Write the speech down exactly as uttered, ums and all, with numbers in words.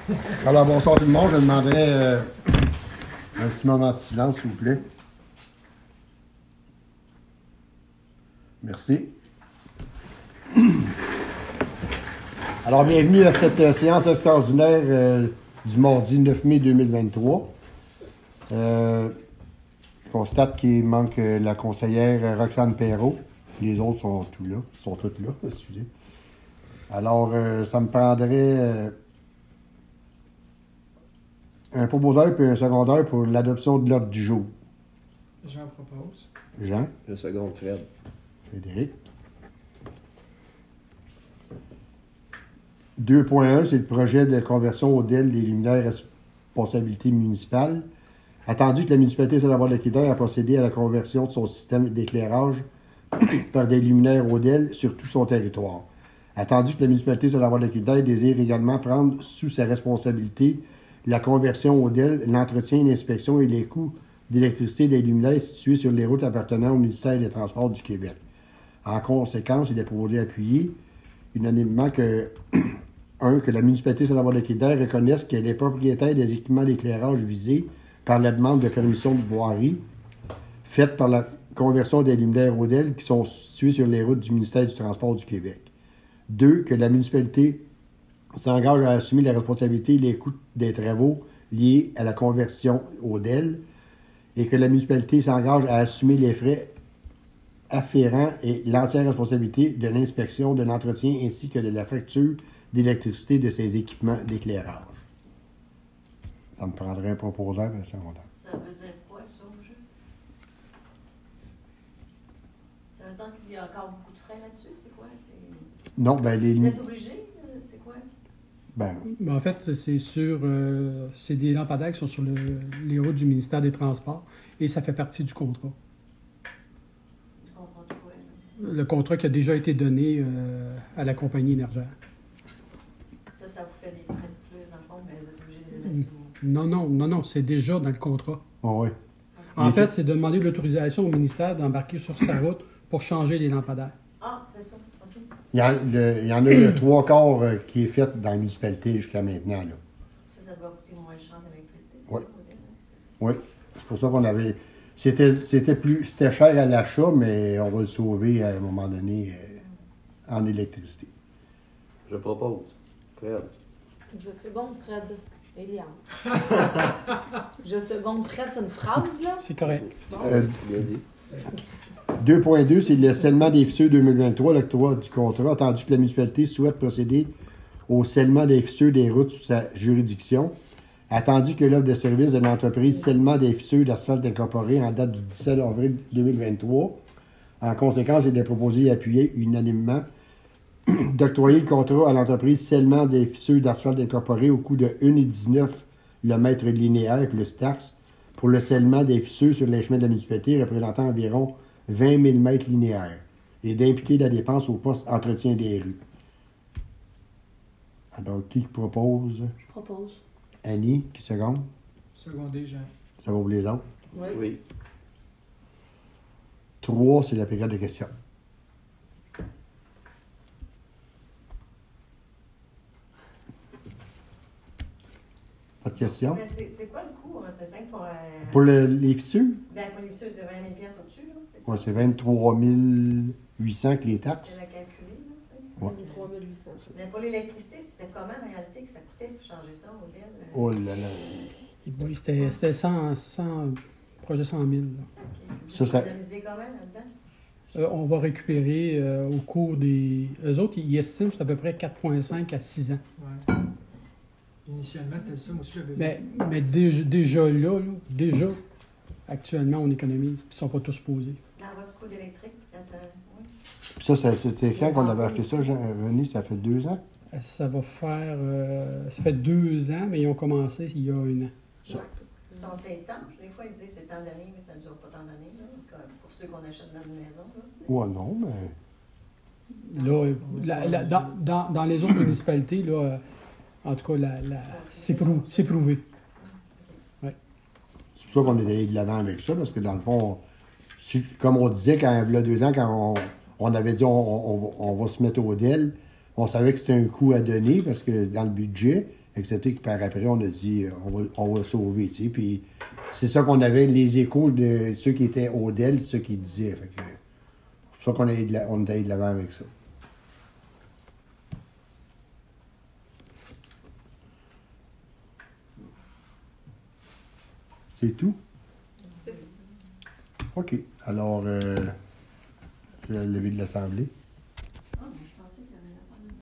Alors, bonsoir tout le monde. Je demanderais euh, un petit moment de silence, s'il vous plaît. Merci. Alors, bienvenue à cette euh, séance extraordinaire euh, du mardi neuf mai deux mille vingt-trois. Euh, je constate qu'il manque euh, la conseillère Roxane Perrault. Les autres sont tous là, sont toutes là, excusez. Alors, euh, ça me prendrait euh, un proposeur et un secondaire pour l'adoption de l'ordre du jour. Jean propose. Jean. Le second, Fred. Frédéric. deux point un, c'est le projet de conversion au D E L des luminaires responsabilité municipale. Attendu que la municipalité de Saint-Lambert-de-Québec a procédé à la conversion de son système d'éclairage par des luminaires au D E L sur tout son territoire. Attendu que la municipalité de Saint-Lambert-de-Québec désire également prendre sous sa responsabilité la conversion au D E L, l'entretien, l'inspection et les coûts d'électricité des luminaires situés sur les routes appartenant au ministère des Transports du Québec. En conséquence, il est proposé d'appuyer unanimement que, un, que la municipalité de Saint-Lambert-de-Québec reconnaisse qu'elle est propriétaire des équipements d'éclairage visés par la demande de permission de voirie faite par la conversion des luminaires au D E L qui sont situés sur les routes du ministère du Transport du Québec. Deux, que la municipalité s'engage à assumer la responsabilité et les coûts des travaux liés à la conversion au D E L et que la municipalité s'engage à assumer les frais afférents et l'entière responsabilité de l'inspection, de l'entretien ainsi que de la facture d'électricité de ces équipements d'éclairage. Ça me prendrait un proposeur et un secondaire. Ça veut dire quoi, ça, au juste? Ça veut dire qu'il y a encore beaucoup de frais là-dessus? C'est quoi? C'est... Non, ben les... Vous êtes obligé? C'est quoi? Ben, Ben, en fait, c'est sur euh, c'est des lampadaires qui sont sur le, les routes du ministère des Transports et ça fait partie du contrat. Du contrat de quoi? Là? Le contrat qui a déjà été donné euh, à la compagnie énergère. Ça, ça vous fait des frais de plus, dans le fond, mais vous êtes obligé de les mettre sous... Non, non, non, non, c'est déjà dans le contrat. oh oui. En Il fait, était- c'est de demander l'autorisation au ministère d'embarquer sur sa route pour changer les lampadaires. Ah, c'est ça, OK. Il y, en, le- il y en a le trois quarts euh, qui est fait dans la municipalité jusqu'à maintenant. Là. Ça, ça doit coûter moins cher d'électricité. c'est Ouais. ça, au début, c'est ça? Oui. C'est pour ça qu'on avait. C'était, c'était plus. C'était cher à l'achat, mais on va le sauver à un moment donné euh, en électricité. Je propose. Fred. Je seconde Fred. Eliane. Je seconde Fred, c'est une phrase, là? C'est correct. Euh, Bien dit. deux point deux, c'est le scellement des fissures deux mille vingt-trois, l'octroi du contrat, attendu que la municipalité souhaite procéder au scellement des fissures des routes sous sa juridiction, attendu que l'offre de service de l'entreprise scellement des fissures d'asphalte incorporée en date du dix-sept avril deux mille vingt-trois. En conséquence, il est proposé et appuyé unanimement d'octroyer le contrat à l'entreprise scellement des fissures d'asphalte incorporée au coût de un virgule dix-neuf le mètre linéaire plus taxes pour le scellement des fissures sur les chemins de la municipalité représentant environ vingt mille mètres linéaires et d'imputer la dépense au poste entretien des rues. Alors, qui propose? Je propose. Annie, qui seconde? Secondé, Jean. Ça va pour les autres? Oui. Oui. Trois, c'est la période de questions. Pas de questions? Mais c'est, c'est quoi le coût? hein? C'est simple pour... Euh... Pour le- les fissures? Ben, pour les fissures, c'est vingt mille piastres au-dessus, là? C'est ça? Ouais, c'est vingt-trois mille huit cents que les C'est taxes. la calculer, là? Ouais. trois mille huit cents. Mais pour l'électricité, c'était comment, en réalité, que ça coûtait pour changer ça au D E L? euh? Oh là là. Et bon, C'était c'était cent, cent, proche de cent mille. là. OK. Ça, Vous ça- économisez comment là-dedans? Euh, on va récupérer euh, au cours des... Eux autres, ils estiment que c'est à peu près quatre virgule cinq à six ans. Ouais. Initialement, c'était ça. Moi aussi, j'avais Mais, mais déjà, déjà là, là, déjà, actuellement, on économise. Ils ne sont pas tous posés. Dans votre coût d'électrique, quand, euh, oui. Puis ça, ça c'était quand qu'on avait acheté ça, Jean- René? Ça fait deux ans? Euh, Ça va faire... euh, ça fait deux ans, mais ils ont commencé il y a un an. Ça. Ouais, parce que sont étanches. Des fois, ils disent que c'est tant d'années, mais ça ne dure pas tant d'années, là, comme pour ceux qu'on achète dans une maison. Là. Ouais, non, mais. Là, euh, la- la- dans, dans, dans les autres municipalités, là, euh, en tout cas, la, la, c'est, prou- c'est prouvé. C'est pour ça qu'on est allé de l'avant avec ça, parce que dans le fond, si- comme on disait quand il y a deux ans, quand on, on avait dit on, on- on va se mettre au D E L, on savait que c'était un coût à donner parce que dans le budget, Excepté que par après, on a dit, euh, on va, on va sauver, tu sais. Puis c'est ça qu'on avait, les échos de ceux qui étaient au D E L, c'est ça qu'ils disaient. Fait que, c'est pour ça qu'on est de la- on est allé de l'avant avec ça. C'est tout? OK. Alors, euh, le lever de l'Assemblée.